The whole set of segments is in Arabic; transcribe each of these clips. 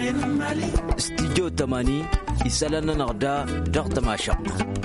استديو 80 يسألنا نغدا ضغط ماشق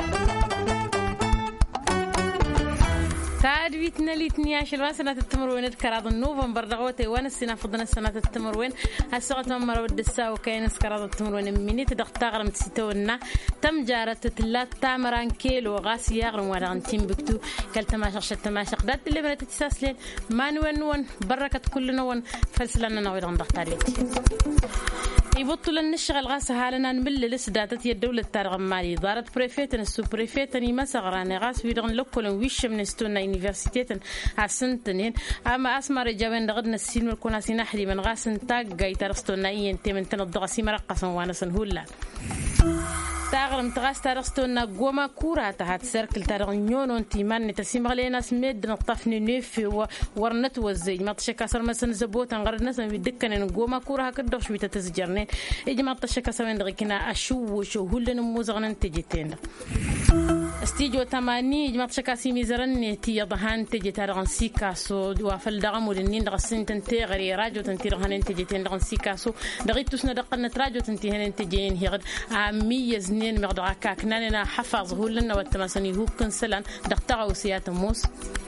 تعرفيتنا ليتني عشر سنة التمر وين كراض نوفمبر دغوتي وانا السنة فضنا السنة التمر وين هالسقط مرة ود الساو كاين كراض التمر وين مني تدق تغرم تستونا تم جارت تلات تامران كيلو غاس يغرم ولا غنتيم بكتو كلت ماشق شت ماشق دات اللي بنت تساسلين ما نون بركة كلنا ون فلسلنا نويد غندختاريتي يبطل النشغل غاس حالنا نمل لسداتت الدولة الترغمالي دارت بريفيتن السوبريفيتن مسغراني غاس ويدغن لكل ويش من استونا يونيفرسيتيتن عسنتنين اما اسمر جابن دغدنا السين والكونا سينحري من غاس نتاق جاي ترستونا ينتي من تنضغسي مرقصا وانا سنهولا تاغرم تغاس تارستونا قوما كورا تحت سيركل تارغنيون وانتيمان نتسيم غلينا سميد نطفني نيف ورنت وزي ما تشكاسر مثلا زبوت انغرد ناس بيدكن قوما كورا هكذا شويه تسجرنين اجي ما تشكاسر من دغكنا اشو شو هولن موزغن تجيتين استيجو 80 ما تشكاسي ميزرن تي يضهان تجي تارغن سيكاسو وافل دغم ولنين دغسين تنتي غري راجو تنتي رغن تجيتين دغن سيكاسو دغيتوسنا دقنا راجو تنتي هن تجين هيغد عميز نين مقدرة كاكناننا حفظ هو لنا والتماسني هو كنسلان دقتها وسيات موس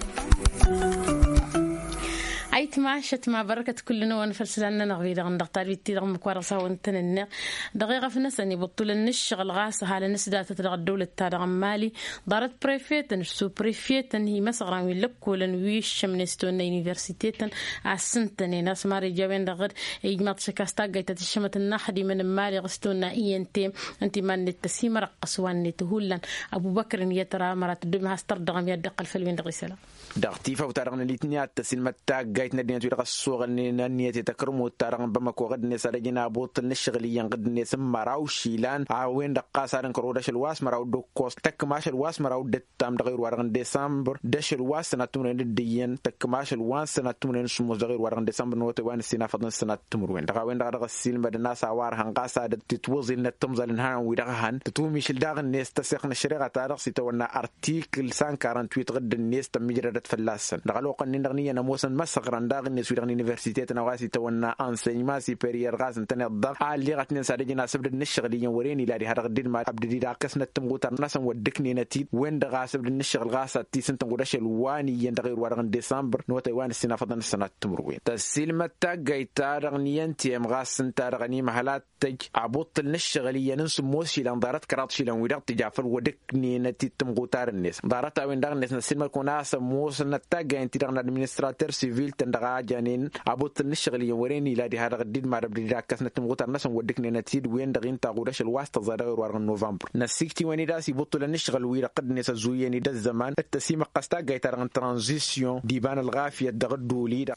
أيت معشت مع بركة كلنا ونفرسلنا نغير عن دكتور بيتي رغم كوارصة وانتننا دقيقة في نسني بطول النشغل غاصة على نسدات الدولة التارغ مالي دارت بريفيتن سو بريفيتن هي مسغرا ويلك ولن ويش من استونا يونيفرسيتيتن عسنتني ناس ماري جاوين دغر يجمع شكاستا جايت تشمت النحدي من مالي غستونا انتي ما نتسيم رقص وان تهولن أبو بكر يترى مرات دمها استردغم يدق الفيلم دغيسلا دغتيفا وتارغن ليتنيات تسلمتا جايتنا دينا تيرق السوق نية تكرم وتارغن بمكو غد نسالجنا بوط النشغليا غد نسم مراو شيلان عوين دقا سارن كرودش الواس مراو دوكوس تك ماش الواس مراو دتام دغير وارغن ديسمبر دش الواس سنه تمرين ديين تك ماش الواس سنه تمرين شموز دغير وارغن ديسمبر نوت وان سينا فضن سنه تمرين دغاوين دغ السيل بدنا سوار هنقاسا تتوزل نتمزل نهان ويدغهن تتومي شل داغن نستسخن الشريعه تاريخ سيتونا ارتيكل 148 غد الناس تمجرد فلاسن دغلو قنين دغنيه نموسن مسغران داغن نسويدغن يونيفرسيتي نواسي تونا انسينما سيبيريير غاز انتن الضغط اللي غتنين سادجنا سبد النشغليا وريني لا دي هذا غدين ما عبد دي قسنا تمغوتر ناس ودكني نتي وين دغاسب النشغل غاسه تي سنت غدش الواني يندغير ورغن ديسمبر نوتي وان السنه فضن السنه تمروين تسلمه تاغيتا رغنيان تي مغاس انت رغني محلات تج عبط النشغليا ننس موشي لندارت كرات شي لان ويدق تجافر ودكني نتي تمغوتر الناس دارت وين دغ الناس نسلمه كوناس موس نتاغ انت رغن ادمنستراتور سيفيل تندغا جانين عبط النشغليا وريني لا دي هذا غدين ما عبد دي كسنا تمغوتر ناس ودكني نتي وين دغين تاغودش الواسطه زادغير ورغن نوفمبر نسيكتي وين داسي بطل النشغل ويرا قد نسا زويني دا الزمان التسيمة قستا جايتارغن ترانزيسيون ديبان الغافية دغدو ليدا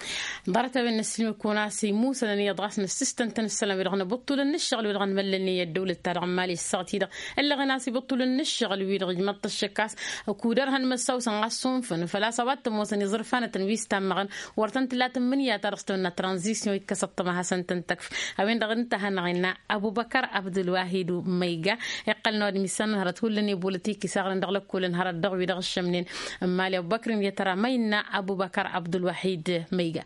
ضرت بين السلم كوناسي موسى لن يضغسنا السيستنت السلام يرغن بطل النشغل ويرغن ملني الدولة التارغ مالي الساعتي دا الا غناسي بطل النشغل ويرغن مط الشكاس وكودرهن مساوسن غاسون فن فلا سوات موسى يزرفان تنويس تامغن ورتن 3 ترستونا ترانزيسيون يتكسط ما حسن تنتكف اوين دغن تهنغنا ابو بكر عبد الواحد ميغا يقلنا دميسان هرت لني بوليتيكي ساغن دغلك كل هرت دغوي دغ الشمنين مالي ابو بكر يترى مينا ابو بكر عبد الواحد ميغا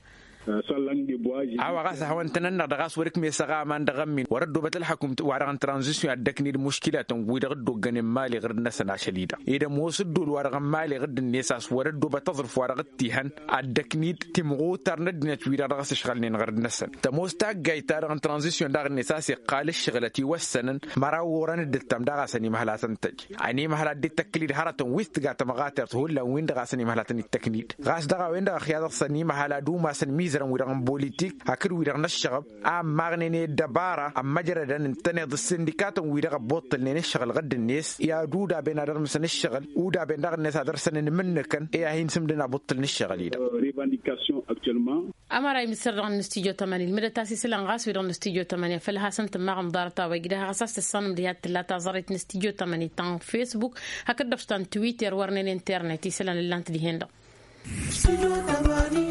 awa gasa hawantana na daga surik me saga man daga min waraddo batal hakum waran transition adakni mushkila tan guida gaddo ganin mali gadna sana shalida ida musuddu waran mali gadin nesas waraddo batadrf waragti han adakni timgutar nadna twira daga shغلني غردنا سن تموستا جايتار ان transition daga nesas قال الشغلتي والسنن مراورن دتم daga sani mahalatan taj ani mahalat dit taklid haratan wist gata magater hulla win daga sani mahalatan التكنيد غاس daga win daga khiyada sani mahaladu ma san ميزرن ويران بوليتيك هكر ويران الشغب ماغنيني دبارة مجرد ان تنظ السندكات ويران بوطل نين الشغل غد الناس يا دودا بين دار مسن الشغل ودا بين دار الناس هذا سنن منكن يا هين سمدنا بوطل الشغل يدا ريفانديكاسيون اكtuellement امر يمسر عن استوديو 8 المدى تاسيس لانغاس ويران استوديو 8 فلها سنت ماغم دارتا ويغدها اساس الصنم ديال 3 زريت استوديو 8 تان فيسبوك هكذا بستان تويتر ورنين انترنت يسلان لانت دي هندا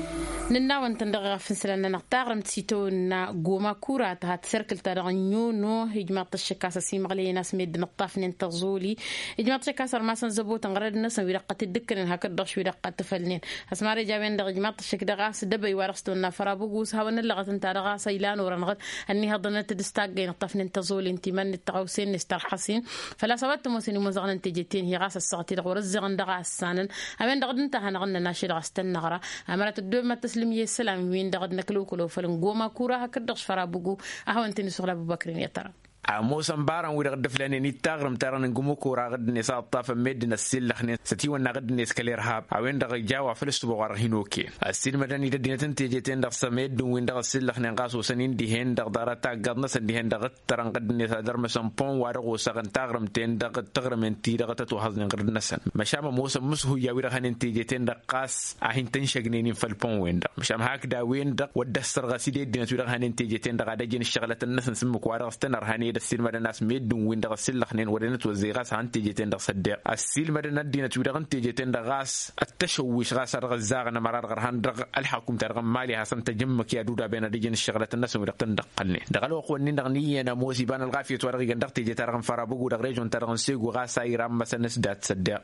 نناون تندغ في سلنا نقطع متسيتونا قوما كورات هات سيركل ترغنيونو هجمات الشكاسة سيمغلي ناس ميد نقطاف ننتظولي هجمات الشكاسة رماسا زبوت انغرد الناس ويرقة الدكن هكا الدغش ويرقة تفلنين اسماري جابين دغ هجمات الشك دغاس دبي ورقستونا فرابوغوس هاون اللغة انت دغاس ايلان ورنغد اني هضنت دستاقي نقطاف ننتظولي انتي من التغوسين نسترحسين فلا سوات موسيني مزغن انتجتين هي غاس السغتي دغورزغن دغاس سانن امين دغد انت هنغن ناشي دغستن نغرا امرت الدوم تسلمي السلام وين دغد نكلو كلو فلنقوما كورا هكدغش فرابوغو اهو انتني سغلا ابو بكر يا ترى موسم بارن ويرغد فلاني نيتاغرم ترى نقومو كورا غد نسا طاف مدنا السيل خني ستي ونا غد نس كليرهاب اوين دغ جاوا فلسطو غرهينوكي السيل مدني ددين تنتيجتين دغ سميد وين دغ السيل خني قاسو سنين دي هن دغ دارتا غدنا سندي دغ ترن غد نسا درمسن بون وارغو سغن تاغرم تين دغ تغرم انتي دغ تتو حزن غد نسن مشام موسم مسهو يا وير خني تنتيجتين دغ قاس اهين تنشغنين فالبون وين دغ مشام هاكدا وين دغ ودستر غسيدي دين وير خني تنتيجتين دغ دجين الشغله الناس نسمك وارغستنر هني السيل مدن ناس ميدون وين دغ السيل خنين ورينت وزيغاس عن تيجتين دغ صدق السيل مدن الدين تويدغ تيجتين دغ غاس التشويش غاس رغزاغنا مرار غرهان دغ الحكم ترغ مالي حسن تجمك يا دودا بين دجين الشغله الناس ودغتن دقلني دغ لو قوني دغ نينا موسي بان الغافيه ورغ دغ تيجي ترغ فرابو دغ ريجون ترغ سيغو غاس ايرام مسنس دات صدق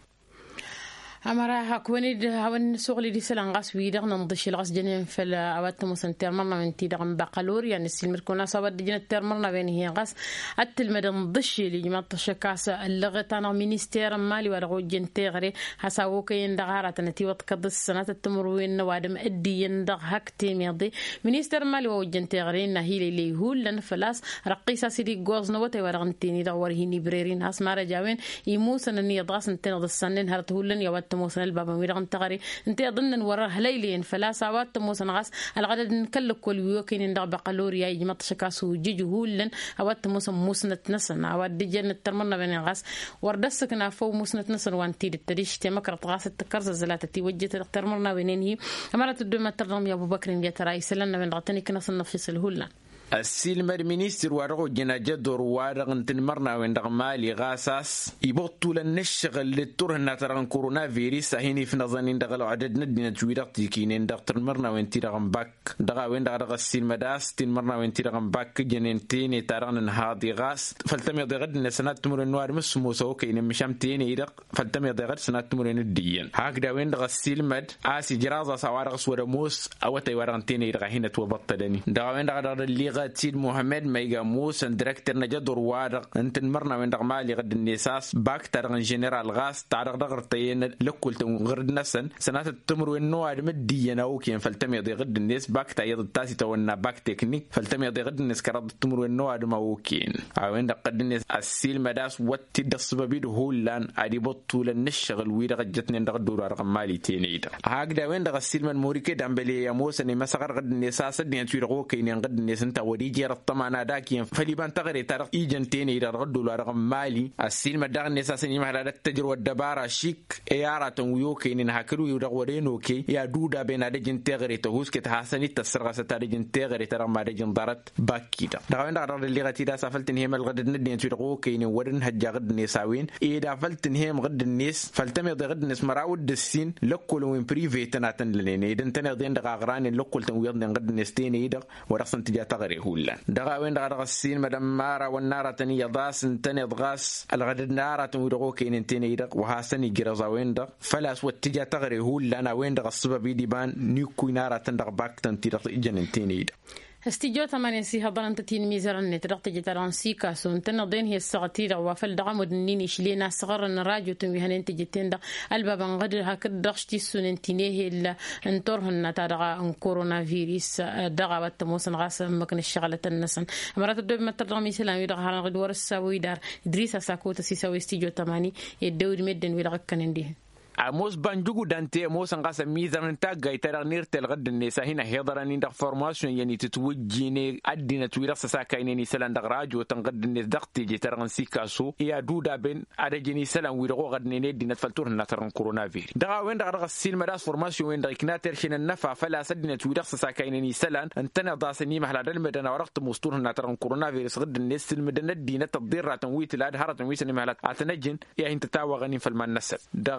أمرها كوني هون سوغلي دي سلان غاس ويدغ ننضش الغاس جنين في الأوات مسن ترمرنا من تيدغ بقالور يعني السلمر كنا صابت جنين ترمرنا بين هي غاس التلمد نضش اللي جماعة الشكاس اللغة أنا مينيستير مالي ورغو جنتيغري حساوك يندغارة نتي وتقضي السنة التمروين وادم أدي يندغ هكتي ميضي مينيستير مالي وجنتيغري نهيلي لي هو لن فلاس رقيسة سيدي جوز نوتي ورغنتيني دغورهيني بريرين هاس مارا جاوين يموسن أني يضغس نتنض السنين هرتهولن يوات موسن البابا ويرغن تغري انت اظن وراه هليلين فلا ساوات موسن غاس الغدد نكلك كل ويوكين ندغ بقالوريا يجمط شكاسو جيجهولن اوات موسن موسنت نسن اوات دجن ترمنا بين غاس وردسكنا فو موسنت نسن وانتي التريش تمكرت غاس التكرز زلاتتي وجت ترمنا بينين امرت الدم ترم يا ابو بكر يا ترى يسلنا من غتني كنا نفس الهولن السيل مينيستر وارغو جناجة دور وارغن تنمرنا ويندغ مالي غاساس يبطل النشغل للترهن ترغن كورونا فيروس هيني في نظن دغلو عدد ندنا تويرق تيكين دغ تنمرنا وينتيرغن باك دغا ويندغ السيل مداس تنمرنا وينتيرغن باك جنينتيني ترغن هادي غاس فلتمي دغد السنات تمر النوار مسموسو كاين مشام تيني يدق فلتمي دغد سنات تمر الدين هكذا ويندغ السيل مد اسي جرازا سوارغ سورموس او تي ورغن تيني يدغ هنا توبطلني دغا ويندغ اللي سيد محمد ميغا موس ديريكتور نجدور وارق انت مرنا وين مالي غد النساس باك ترغن جنرال غاس تعرق دغرتين لكل غرد نسن سنات التمر وينو ادم دينا وكين فلتمي دي غد الناس باك تايد التاسي تونا باك تكنيك فلتمي دي غد الناس كرد التمر وينو ادم وكين وين قد الناس السيل مداس وات دسببيد هولان ادي بطول النشغل ويد غجتني دغدور وارق مالي تينيدا هاكدا وين دغ السيل من موريكي دامبلي يا موس اني مسغر غد النساس دي تيرغو كين غد الناس انت ودي جرت طمانا داكين فليبان تغري تارق إيجنتيني إذا ردوا لرقم مالي السيل مدغن نساسني مهلا التجربة الدبارة شيك إيارة ويوكي إن هكرو يدغورينوكي يا دودا بين دجن تغري تهوس كتحسني تسرغ ستارجن تغري ترى ما دجن ضرت باكيدا دغوين دغر اللي غتي دا سافلتن هي الغد ندين تيرغوكي إن ورن هجا غد نساوين إذا فلتن هي غد الناس فلتمي غد الناس مراود السين لكل وين بريفيتناتن لنين إذا تنغدين دغاغران لكل تنويضن غد الناستين إذا ورسن تجا تغري هولا دغا وين دغا السين مدام مارا والنار تني ضاس تني ضغاس الغد النار تودغوكي ان تني دغ وهاسني جرزا وين دغ فلاس واتجا تغري هولا انا وين دغ السبب ديبان نيكو نار تندغ باك تنتي دغ اجن تني استيجو ثمانية سي هضرن تتين ميزرن ترقت جتران سيكا سون تنضين هي السغتير وفل دغ مدنين يشلينا صغر الراجو تنويهن انت جتين دغ الباب غدر هك دغشتي سون انتنيه الا انطرهن تدغ كورونا فيروس دغ وتموسن غاس مكن الشغله النسن مرات الدب متدغ مثلا يدغ هان غدور الساوي دار ادريس ساكوت سي سوي استيجو 8 يدور مدن ويدغ كنندي موس بانجوغو دانتي موس انقاسا ميزان تاغاي ترى نيرتل غد النساء هنا هيضراني دغ فورماسيون يعني تتوجيني ادينا تويرا ساكايني سلان دغ راجو تنقد الناس دغتي جي ترى سيكاسو يا دودا بين ادجيني سلان ويرغو غد ني دينا فلتور نترن كورونا فيروس دغا وين دغ السيل مداس فورماسيون وين دغ كناتر شين النفع فلا سدنا تويرا ساكايني سلان انتنا داسني محل المدن ورقت مستور نترن كورونا فيروس غد الناس المدن دينا تضير تنويت الاد هرت ويسني محل اتنجن يا انت تاوغني في المنسل دغ الوق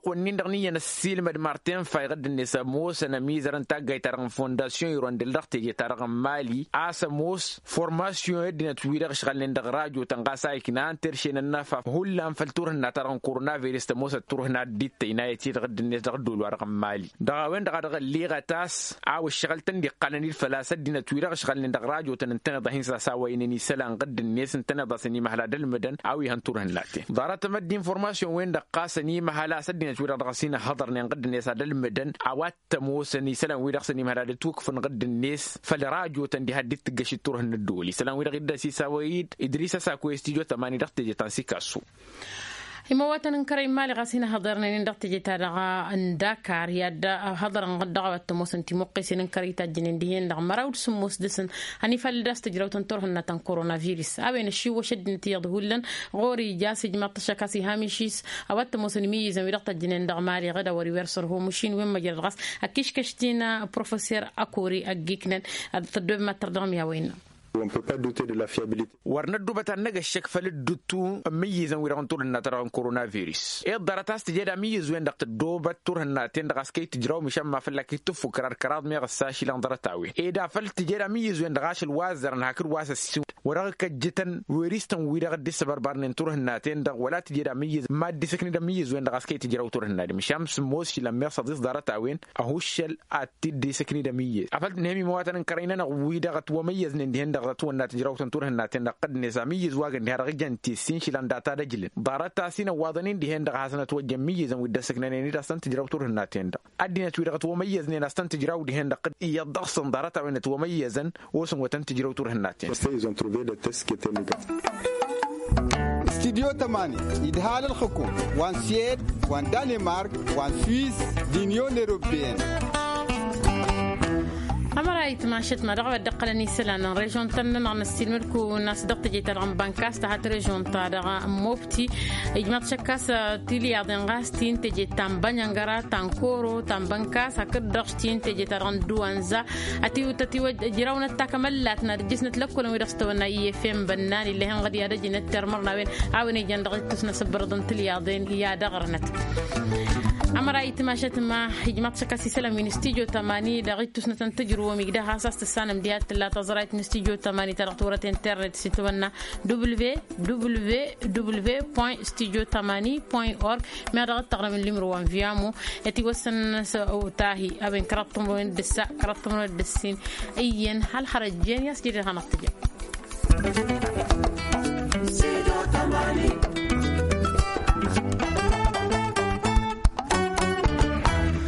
كونين دغنيا السيل مد مارتين فاي غد النساء موس انا ميزرن تاغاي تارغن فونداسيون يروندل دغتي تارغن مالي اسا موس فورماسيون ادنا تويرغ شغل ندغ راجو تنقاساي كنان ترشين النفا هولان فلتورنا تارغن كورونا فيروس تموس تورنا ديت ينايتي غد النساء دول ورغ مالي دغا وين دغ ليغا تاس او الشغل تندي قانوني الفلاسه دينا تويرغ شغل ندغ راجو تنتنا ضهين ساوينني سلان غد الناس انتنا ضسني محلا دلمدن او يهنتورن لاتي دارت مد انفورماسيون وين دقاسني محلا سدنا تويرغ دغسينا حضر نقد الناس هذا المدن عوات موسني سلام ويرغ سني مهراد توقف نقد الناس فالراجو تندي هديت تقشي تورهن الدولي سلام ويرغ داسي ساويد إدريس ساكو استيجو 8 دقت جتانسي كاسو مواطن كريم مالي غاسينا حضرنا ندقت جتارغا انداكار يادا حضر نقدغا وتموسن تيموقسين كريتا جننديين دغ مراود سموس دسن اني فالداست جراوتن تورهن تن كورونا فيروس ابين الشي وشد تيضهولن غوري جاسي جماطشا كاسي هاميشيس اوات موسن ميزن ويدقت جنن دغ مالي غدا وري ورسر هو مشين وين مجر الغاس اكيش كشتينا بروفيسور اكوري اجيكنن تدوب ما تردم يا وين. On ne peut pas douter de la fiabilité. ورندو بتنجا الشك فلدتو ميزن ويرغن تورهن ترى كورونا فيروس الدراتاس تجدا ميز وين دقت دوبت تورهن تندغ سكي تجراو مشان ما فلك تفو كرار كراد مي غساشي لان درتاوي ادا فل تجدا ميز وين دغاش الوازر نهكر واسس ورغ كجتن وريستن ويرغ ديس بربرن تورهن تندغ ولا تجدا ميز ما ديسكني دا ميز وين دغ سكي تجراو تورهن مشامس موس لما يصدس درتاوين اهوشل اتي ديسكني دا ميز افلت نهمي مواطن كرينا ويدغت وميز ندهن دغت ونات تجراو تورهن تندغ قد نساميز واغن هرغ جنتي سين شيلان داتا دجل دارتا سينا واضنين دهن دغ حسنه وجميز ودسكنني داستن تجراو تورهن تند ادينا تويرغت وميز ني داستن تجراو دهن قد يضخصن دارتا وين توميزن وسن وتن تجراو تورهن تند استديو 8 إدهال الحكومة وان سيد وان دنمارك وان سويس دينيون أوروبيين أمرأيت معشت ما رغبت دقلني سلان ريجون تنن عن السيلمركو الناس دقت جيت عن بانكاس تحت ريجون تارغا موبتي إجماع شكاس تيلي عدنغاس تين تجي تام بانيانغرا تانكورو تام بانكاس هكذا دقتين تجي تران دوانزا أتيو تتيو جراونا تكملاتنا جسنا تلكل ويرستونا يفهم بنان اللي هن غادي هذا جنت ترمرنا وين عاوني جن دقت تسنا سبردن تلي عدين يا دغرنت أمرأيت معشت ما إجماع شكاس سلام من استيجو 8 دقت تسنا تنتجرو ومقدار حساس السنة مديات لا تزرعت نستيجو 8 ترقطورة انترنت ستونا www.studio8.org ما رغت تغرم الليمروان فيامو يتي وسن سأوتاهي أبين كرطم وين دسا كرطم وين دسين أيين هل خرجين يسجد هنطجي